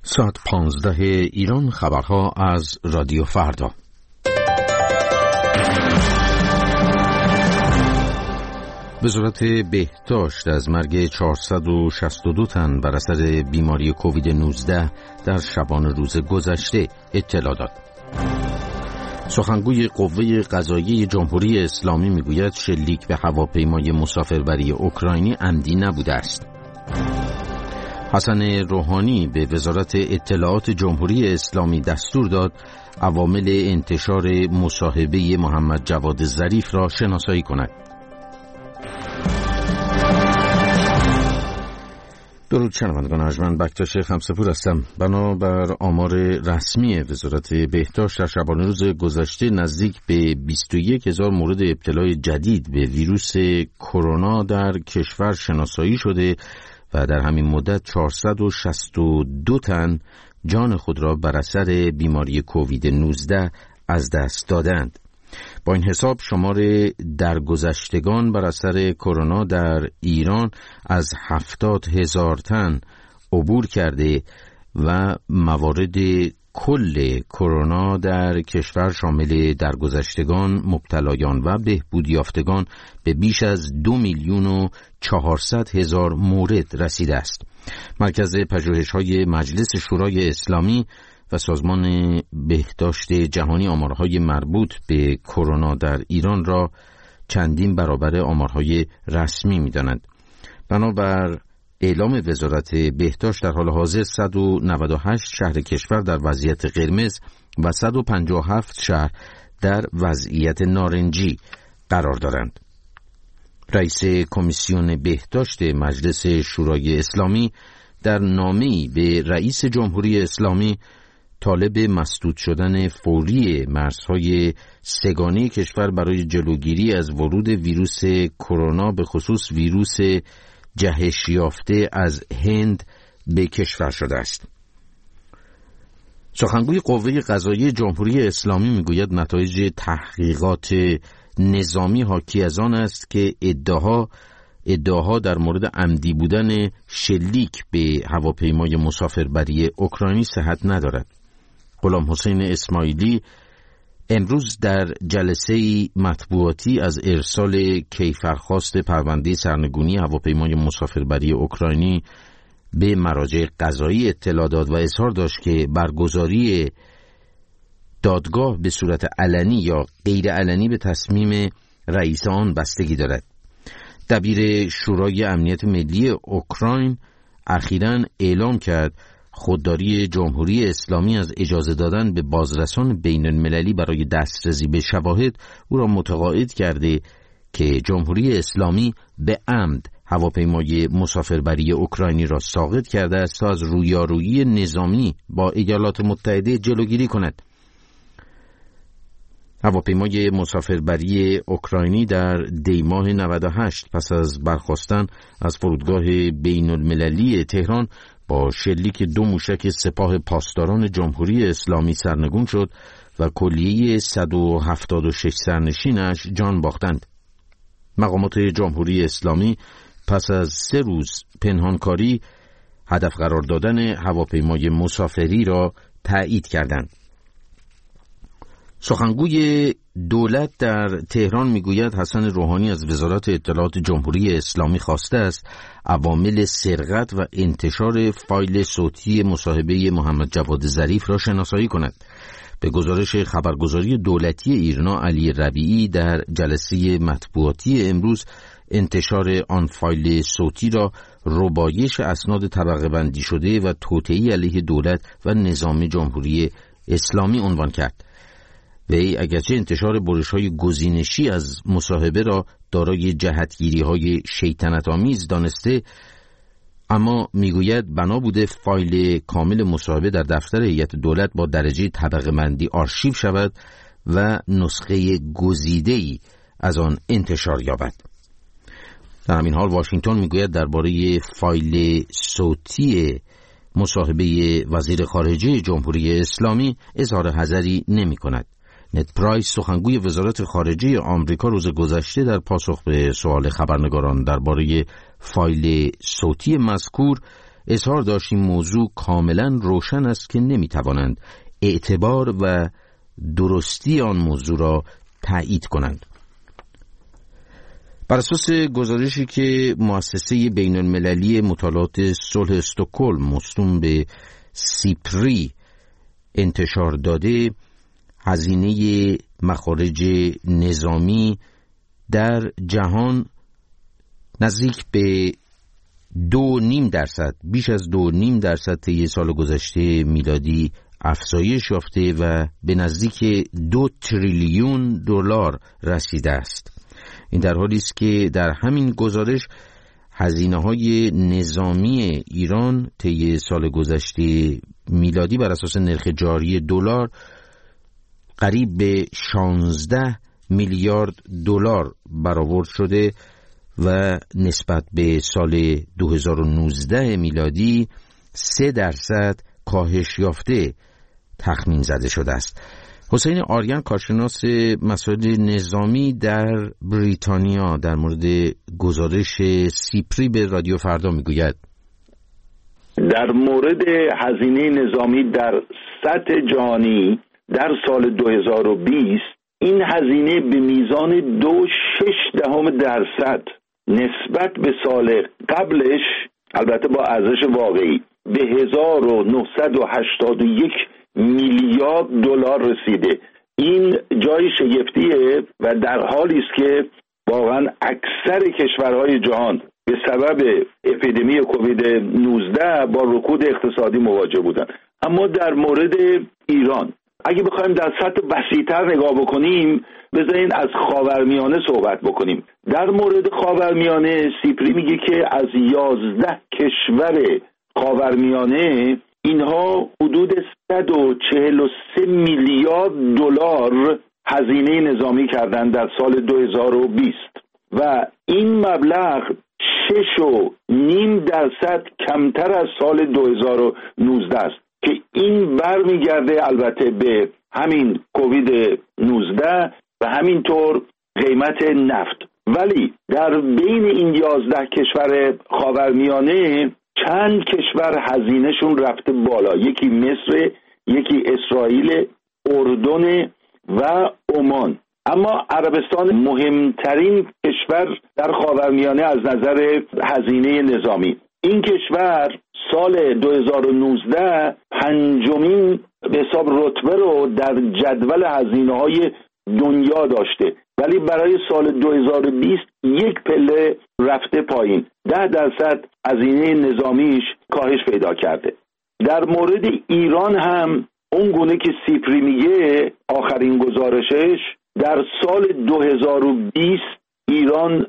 ساعت 15 ایران. خبرها از رادیو فردا. وزارت بهداشت از مرگ 462 تن بر اثر بیماری کووید 19 در شبانه روز گذشته اطلاع داد. سخنگوی قوه قضاییه جمهوری اسلامی میگوید شلیک به هواپیمای مسافربری اوکراینی عمدی نبوده است. حسن روحانی به وزارت اطلاعات جمهوری اسلامی دستور داد عوامل انتشار مصاحبه محمد جواد ظریف را شناسایی کند. درود شنوندگان ارجمند، بکتاش خمسه‌پور هستم. بنابر آمار رسمی وزارت بهداشت در شبانه روز گذشته نزدیک به 21,000 مورد ابتلای جدید به ویروس کرونا در کشور شناسایی شده و در همین مدت 462 تن جان خود را بر اثر بیماری کووید 19 از دست دادند. با این حساب شمار درگذشتگان بر اثر کرونا در ایران از 70,000 تن عبور کرده و موارد کل کرونا در کشور شامل درگذشتگان، مبتلایان و بهبود یافتگان به بیش از 2,400,000 مورد رسیده است. مرکز پژوهش‌های مجلس شورای اسلامی و سازمان بهداشت جهانی آمارهای مربوط به کرونا در ایران را چندین برابر آمارهای رسمی می‌دانند. بنابر اعلام وزارت بهداشت در حال حاضر 198 شهر کشور در وضعیت قرمز و 157 شهر در وضعیت نارنجی قرار دارند. رئیس کمیسیون بهداشت مجلس شورای اسلامی در نامه‌ای به رئیس جمهوری اسلامی طالب مسدود شدن فوری مرزهای سه‌گانه کشور برای جلوگیری از ورود ویروس کرونا به خصوص ویروس جهش یافته از هند به کشور شده است. سخنگوی قوه قضاییه جمهوری اسلامی میگوید نتایج تحقیقات نظامی حاکی از آن است که ادعاها در مورد عمدی بودن شلیک به هواپیمای مسافربری اوکراینی صحت ندارد. غلام حسین اسماعیلی امروز در جلسه مطبوعاتی از ارسال کیفرخواست پرونده سرنگونی هواپیمای مسافربری اوکراینی به مراجع قضایی اطلاع داد و اظهار داشت که برگزاری دادگاه به صورت علنی یا غیر علنی به تصمیم رئیس آن بستگی دارد. دبیر شورای امنیت ملی اوکراین اخیراً اعلام کرد خودداری جمهوری اسلامی از اجازه دادن به بازرسان بین المللی برای دسترسی به شواهد او را متقاعد کرده که جمهوری اسلامی به عمد هواپیمای مسافربری اوکراینی را ساقط کرده است تا از رویارویی نظامی با ایالات متحده جلوگیری کند. هواپیمای مسافربری اوکراینی در دیماه 98 پس از برخاستن از فرودگاه بین المللی تهران با شلیک 2 موشک سپاه پاسداران جمهوری اسلامی سرنگون شد و کلیه 176 سرنشینش جان باختند. مقامات جمهوری اسلامی پس از 3 روز پنهانکاری هدف قرار دادن هواپیمای مسافری را تایید کردند. سخنگوی دولت در تهران میگوید حسن روحانی از وزارت اطلاعات جمهوری اسلامی خواسته است عوامل سرقت و انتشار فایل صوتی مصاحبه محمد جواد ظریف را شناسایی کند. به گزارش خبرگزاری دولتی ایرنا علی ربیعی در جلسه مطبوعاتی امروز انتشار آن فایل صوتی را ربایش اسناد طبقه بندی شده و توطئه‌ای علیه دولت و نظام جمهوری اسلامی عنوان کرد. وی اگرچه انتشار برش‌های گزینشی از مصاحبه را دارای جهتگیری‌های شیطنت‌آمیز دانسته، اما میگوید بنا بوده فایل کامل مصاحبه در دفتر هیئت دولت با درجه طبقه بندی آرشیو شود و نسخه گزیده‌ای از آن انتشار یابد. در همین حال واشنگتن میگوید درباره فایل صوتی مصاحبه وزیر خارجه جمهوری اسلامی اظهار حذری نمی‌کند. نت پرایس سخنگوی وزارت خارجه آمریکا روز گذشته در پاسخ به سوال خبرنگاران درباره فایل صوتی مذکور اظهار داشت این موضوع کاملا روشن است که نمیتوانند اعتبار و درستی آن موضوع را تایید کنند. بر اساس گزارشی که مؤسسه بین المللی مطالعات صلح استکهلم موسوم به سیپری انتشار داده، هزینه مخارج نظامی در جهان نزدیک به 2.5%، بیش از 2.5% طی سال گذشته میلادی افزایش یافته و به نزدیک 2 تریلیون دلار رسیده است. این در حالی است که در همین گزارش هزینه‌های نظامی ایران طی سال گذشته میلادی بر اساس نرخ جاری دلار قریب به 16 میلیارد دلار برآورد شده و نسبت به سال 2019 میلادی 3% کاهش یافته تخمین زده شده است. حسین آریان، کارشناس مسائل نظامی در بریتانیا، در مورد گزارش سیپری به رادیو فردا میگوید: در مورد هزینه نظامی در سطح جهانی در سال 2020 این هزینه به میزان 2.6% نسبت به سال قبلش، البته با ارزش واقعی، به 1981 میلیارد دلار رسیده. این جای شگفتیه و در حالی است که واقعا اکثر کشورهای جهان به سبب اپیدمی کووید 19 با رکود اقتصادی مواجه بودند. اما در مورد ایران اگه بخوایم در سطح وسیع‌تر نگاه بکنیم، بذارین از خاورمیانه صحبت بکنیم. در مورد خاورمیانه سیپری میگه که از 11 کشور خاورمیانه اینها حدود 143 میلیارد دلار هزینه نظامی کردند در سال 2020 و این مبلغ 6.5% کمتر از سال 2019 است که این برمیگرده البته به همین کووید 19 و همینطور قیمت نفت. ولی در بین این 11 کشور خاورمیانه چند کشور هزینهشون رفته بالا، یکی مصر، یکی اسرائیل، اردن و عمان. اما عربستان مهمترین کشور در خاورمیانه از نظر هزینه نظامی. این کشور سال 2019 پنجمین به حساب رتبه رو در جدول هزینه‌های دنیا داشته، ولی برای سال 2020 یک پله رفته پایین، 10% هزینه نظامیش کاهش پیدا کرده. در مورد ایران هم اون گونه که سیپری میگه، آخرین گزارشش در سال 2020 ایران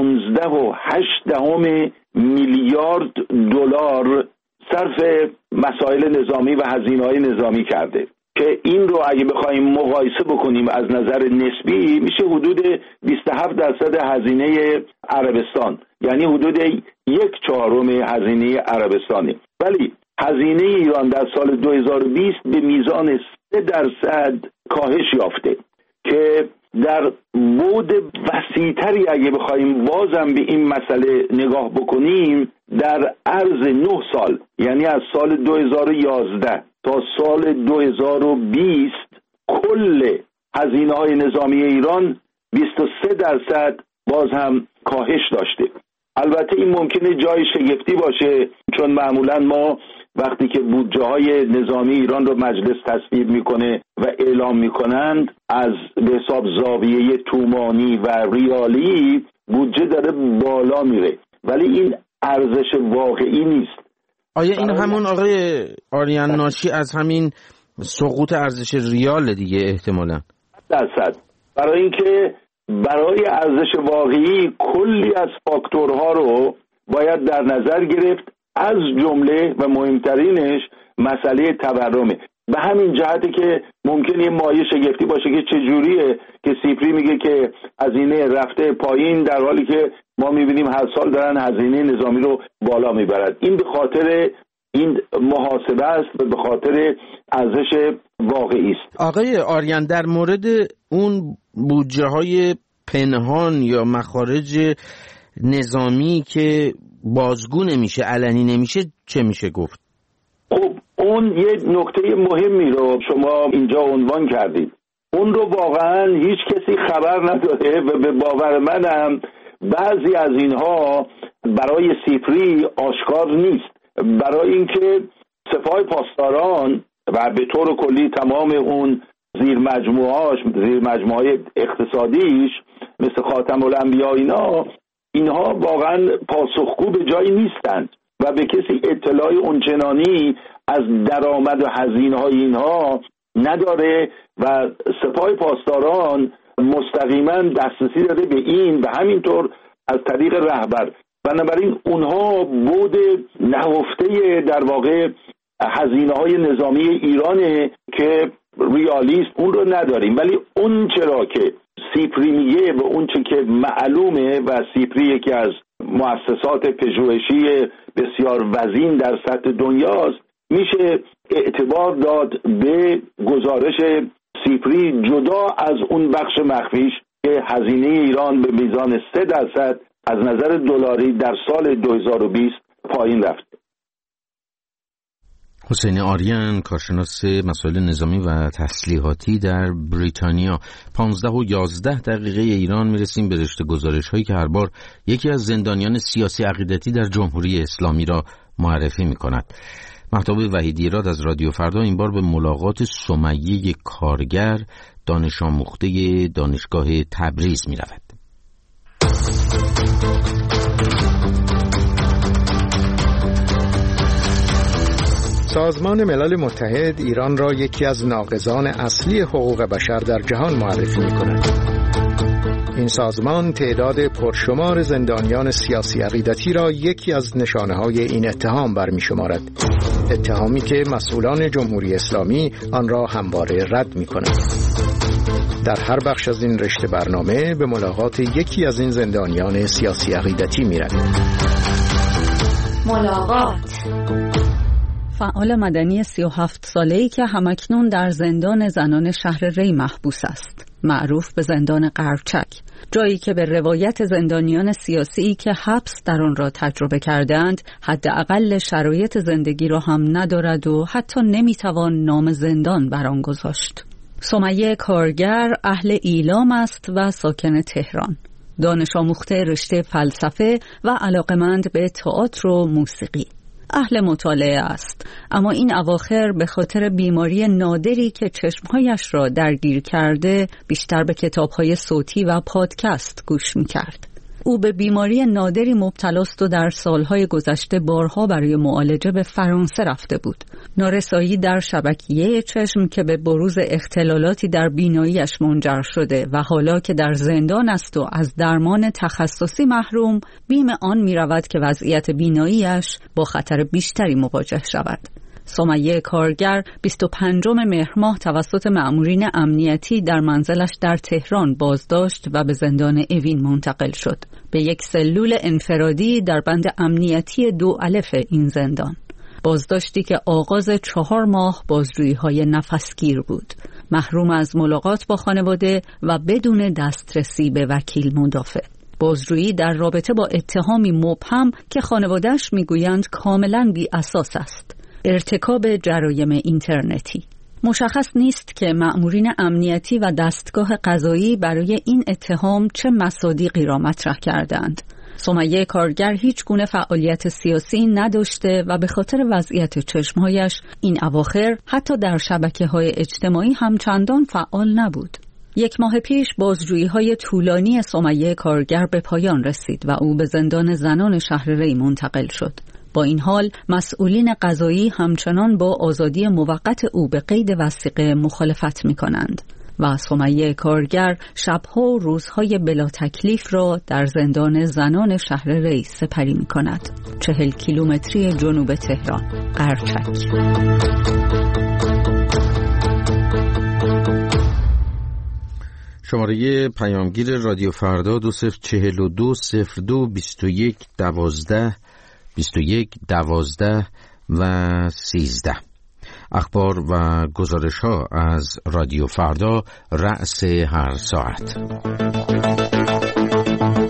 15.8 میلیارد دلار صرف مسائل نظامی و هزینه‌های نظامی کرده که این رو اگه بخوایم مقایسه بکنیم از نظر نسبی میشه حدود 27% هزینه عربستان، یعنی حدود 1/4 هزینه عربستانه. ولی هزینه ایران در سال 2020 به میزان 3% کاهش یافته که در بعد وسیع‌تری اگه بخوایم بازم به این مسئله نگاه بکنیم، در عرض 9 سال، یعنی از سال 2011 تا سال 2020 کل هزینه‌های نظامی ایران 23% باز هم کاهش داشته. البته این ممکنه جای شگفتی باشه، چون معمولا ما وقتی که بودجه‌های نظامی ایران رو مجلس تصویب میکنه و اعلام میکنند، از به حساب زاویه تومانی و ریالی بودجه داره بالا میره، ولی این ارزش واقعی نیست. آیا این همون آقای آریان ناشی از همین سقوط ارزش ریال دیگه احتمالاً؟ 100%. برای اینکه برای ارزش واقعی کلی از فاکتورها رو باید در نظر گرفت، از جمله و مهمترینش مسئله تورمه. به همین جهته که ممکنه مایه شگفتی باشه که چجوریه که سیپری میگه که هزینه رفته پایین در حالی که ما میبینیم هر سال دارن هزینه نظامی رو بالا میبرد. این به خاطر این محاسبه است و به خاطر ارزش واقعی است. آقای آریان، در مورد اون بودجه های پنهان یا مخارج نظامی که بازگو نمیشه، علنی نمیشه، چه میشه گفت؟ خب اون یه نکته مهمی رو شما اینجا عنوان کردید. اون رو واقعا هیچ کسی خبر نداره و به باور منم بعضی از اینها برای سیپری آشکار نیست. برای اینکه سپاه پاسداران و به طور کلی تمام اون زیر مجموعه‌های اقتصادیش مثل خاتم الانبیا اینها واقعا پاسخگو به جایی نیستند و به کسی اطلاعی اونچنانی از درآمد و هزینه‌های اینها نداره و سپاه پاسداران مستقیما دسترسی داره به این و همینطور از طریق رهبر. بنابراین اونها بود نهفته در واقع هزینه‌های نظامی ایرانه که ریالیست اون رو نداریم. ولی اون چرا که سیپری میگه و اون چه که معلومه و سیپری یکی از مؤسسات پژوهشی بسیار وزین در سطح دنیاست، میشه اعتبار داد به گزارش سیپری جدا از اون بخش مخفیش که هزینه ایران به میزان 3% از نظر دلاری در سال 2020 پایین رفته. حسین آریان، کارشناس مسائل نظامی و تسلیحاتی در بریتانیا. 15:11 ایران میرسیم به رشته گزارش هایی که هر بار یکی از زندانیان سیاسی عقیدتی در جمهوری اسلامی را معرفی می کند. مهتاب وحیدی‌راد از رادیو فردا این بار به ملاقات سمیه کارگر، دانش آموخته دانشگاه تبریز می رود. سازمان ملل متحد ایران را یکی از ناقضان اصلی حقوق بشر در جهان معرفی می‌کند. این سازمان تعداد پرشمار زندانیان سیاسی عقیدتی را یکی از نشانه‌های این اتهام برمی‌شمارد. اتهامی که مسئولان جمهوری اسلامی آن را همواره رد می‌کنند. در هر بخش از این رشته برنامه به ملاقات یکی از این زندانیان سیاسی عقیدتی می‌رویم. ملاقات فعال مدنی 37 ساله‌ای که همکنون در زندان زنان شهر ری محبوس است، معروف به زندان قرچک، جایی که به روایت زندانیان سیاسی که حبس در آن را تجربه کردند حداقل شرایط زندگی را هم ندارد و حتی نمیتوان نام زندان بر آن گذاشت. سمیه کارگر اهل ایلام است و ساکن تهران. دانش آموخته رشته فلسفه و علاقمند به تئاتر و موسیقی. اهل مطالعه است، اما این اواخر به خاطر بیماری نادری که چشمهایش را درگیر کرده بیشتر به کتابهای صوتی و پادکست گوش می‌کرد. او به بیماری نادری مبتلاست و در سالهای گذشته بارها برای معالجه به فرانسه رفته بود. نارسایی در شبکیه چشم که به بروز اختلالاتی در بیناییش منجر شده و حالا که در زندان است و از درمان تخصصی محروم، بیم آن می رود که وضعیت بیناییش با خطر بیشتری مواجه شود. سمیه کارگر 25 مهر ماه توسط مأمورین امنیتی در منزلش در تهران بازداشت و به زندان اوین منتقل شد، به یک سلول انفرادی در بند امنیتی 2 الف این زندان. بازداشتی که آغاز 4 ماه بازجویی‌های نفسگیر بود، محروم از ملاقات با خانواده و بدون دسترسی به وکیل مدافع. بازجویی در رابطه با اتهامی مبهم که خانواده‌اش میگویند کاملاً بی اساس است، ارتکاب جرایم اینترنتی. مشخص نیست که مأمورین امنیتی و دستگاه قضایی برای این اتهام چه مصادیقی را مطرح کردند. سمیه کارگر هیچ گونه فعالیت سیاسی نداشته و به خاطر وضعیت چشمهایش این اواخر حتی در شبکه‌های اجتماعی هم چندان فعال نبود. 1 ماه پیش بازجویی‌های طولانی سمیه کارگر به پایان رسید و او به زندان زنان شهر ری منتقل شد. با این حال مسئولین قضایی همچنان با آزادی موقت او به قید وثیقه مخالفت می‌کنند و سمیه کارگر شب‌ها و روزهای بلا تکلیف را در زندان زنان شهر ری سپری می‌کند، 40 کیلومتری جنوب تهران، قرچک. شماره پیامگیر رادیو فردا 2042 02 21 12 21 12 و 13. اخبار و گزارش ها از رادیو فردا رأس هر ساعت.